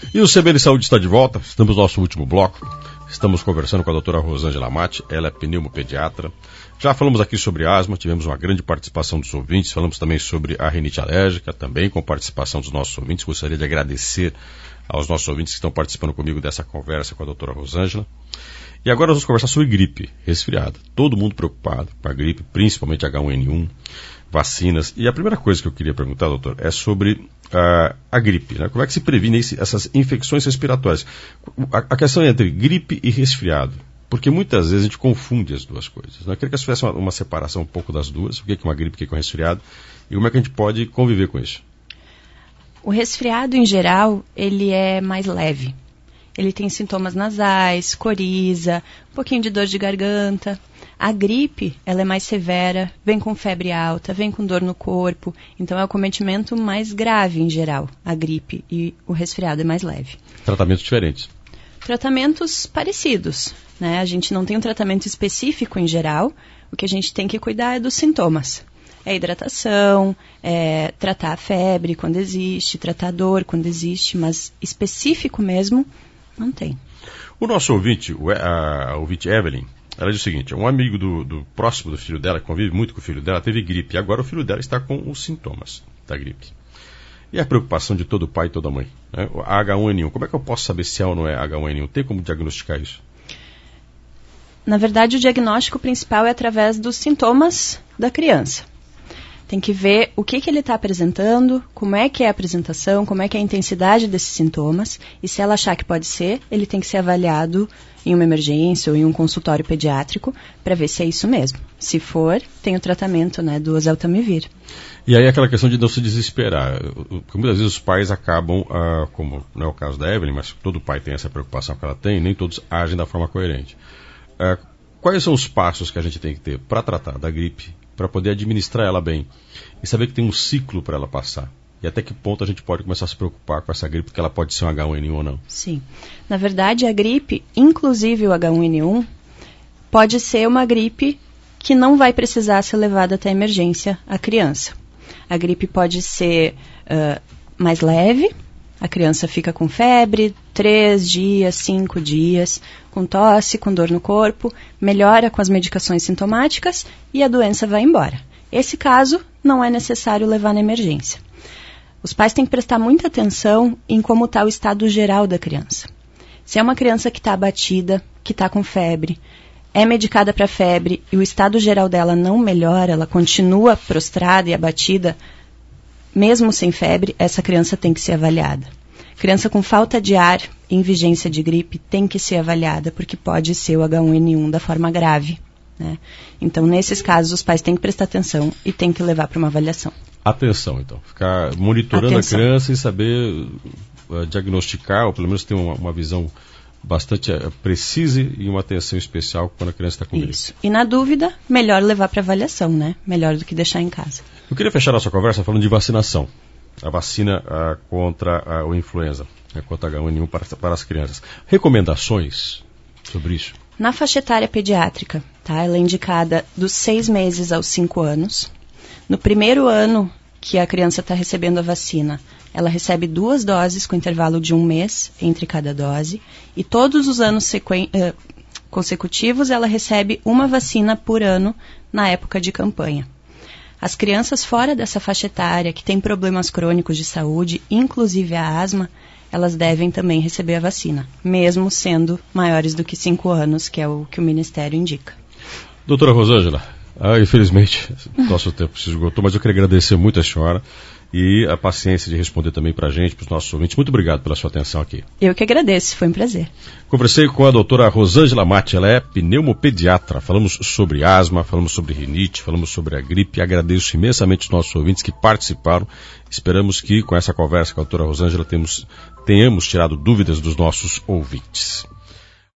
E o CBN Saúde está de volta, estamos no nosso último bloco, estamos conversando com a doutora Rosângela Matti, ela é pneumopediatra. Já falamos aqui sobre asma, tivemos uma grande participação dos ouvintes, falamos também sobre a rinite alérgica, também com participação dos nossos ouvintes. Gostaria de agradecer aos nossos ouvintes que estão participando comigo dessa conversa com a doutora Rosângela. E agora nós vamos conversar sobre gripe, resfriado. Todo mundo preocupado com a gripe, principalmente H1N1, vacinas. E a primeira coisa que eu queria perguntar, doutor, é sobre a gripe, né? Como é que se previne essas infecções respiratórias? A questão é entre gripe e resfriado, porque muitas vezes a gente confunde as duas coisas, né? Eu queria que você fizesse uma separação um pouco das duas, o que é uma gripe, o que é um resfriado, e como é que a gente pode conviver com isso. O resfriado, em geral, ele é mais leve. Ele tem sintomas nasais, coriza, um pouquinho de dor de garganta. A gripe, ela é mais severa, vem com febre alta, vem com dor no corpo. Então é o acometimento mais grave em geral, a gripe, e o resfriado é mais leve. Tratamentos diferentes? Tratamentos parecidos, né? A gente não tem um tratamento específico em geral. O que a gente tem que cuidar é dos sintomas. É hidratação, é tratar a febre quando existe, tratar a dor quando existe, mas específico mesmo, não tem. O nosso ouvinte, a ouvinte Evelyn, ela diz o seguinte: um amigo do próximo do filho dela, que convive muito com o filho dela, teve gripe, e agora o filho dela está com os sintomas da gripe. E a preocupação de todo pai e toda mãe, né? A H1N1, como é que eu posso saber se é ou não é H1N1? Tem como diagnosticar isso? Na verdade, o diagnóstico principal é através dos sintomas da criança. Tem que ver o que ele está apresentando, como é que é a apresentação, como é que é a intensidade desses sintomas. E se ela achar que pode ser, ele tem que ser avaliado em uma emergência ou em um consultório pediátrico para ver se é isso mesmo. Se for, tem o tratamento, né, do oseltamivir. E aí aquela questão de não se desesperar. Porque muitas vezes os pais acabam, como não é o caso da Evelyn, mas todo pai tem essa preocupação que ela tem, nem todos agem da forma coerente. Quais são os passos que a gente tem que ter para tratar da gripe, para poder administrar ela bem e saber que tem um ciclo para ela passar? E até que ponto a gente pode começar a se preocupar com essa gripe, que ela pode ser um H1N1 ou não? Sim. Na verdade, a gripe, inclusive o H1N1, pode ser uma gripe que não vai precisar ser levada até a emergência a criança. A gripe pode ser mais leve, a criança fica com febre, 3 dias, 5 dias, com tosse, com dor no corpo, melhora com as medicações sintomáticas e a doença vai embora. Esse caso não é necessário levar na emergência. Os pais têm que prestar muita atenção em como está o estado geral da criança. Se é uma criança que está abatida, que está com febre, é medicada para febre e o estado geral dela não melhora, ela continua prostrada e abatida, mesmo sem febre, essa criança tem que ser avaliada. Criança com falta de ar em vigência de gripe tem que ser avaliada, porque pode ser o H1N1 da forma grave, né? Então, nesses casos, os pais têm que prestar atenção e têm que levar para uma avaliação. Atenção, então. Ficar monitorando a criança e saber diagnosticar, ou pelo menos ter uma visão bastante precisa e uma atenção especial quando a criança está com gripe. Isso. E na dúvida, melhor levar para avaliação, né? Melhor do que deixar em casa. Eu queria fechar nossa conversa falando de vacinação. A vacina contra o influenza, contra H1N1 para as crianças. Recomendações sobre isso? Na faixa etária pediátrica, tá? Ela é indicada dos 6 meses aos 5 anos. No primeiro ano que a criança está recebendo a vacina, ela recebe 2 doses com intervalo de 1 mês entre cada dose. E todos os anos consecutivos ela recebe uma vacina por ano na época de campanha. As crianças fora dessa faixa etária, que têm problemas crônicos de saúde, inclusive a asma, elas devem também receber a vacina, mesmo sendo maiores do que 5 anos, que é o que o Ministério indica. Doutora Rosângela, infelizmente nosso tempo se esgotou, mas eu queria agradecer muito a senhora e a paciência de responder também para a gente, para os nossos ouvintes. Muito obrigado pela sua atenção aqui. Eu que agradeço, foi um prazer. Conversei com a doutora Rosângela Matti, ela é pneumopediatra. Falamos sobre asma, falamos sobre rinite, falamos sobre a gripe. Agradeço imensamente os nossos ouvintes que participaram. Esperamos que com essa conversa com a doutora Rosângela tenhamos tirado dúvidas dos nossos ouvintes.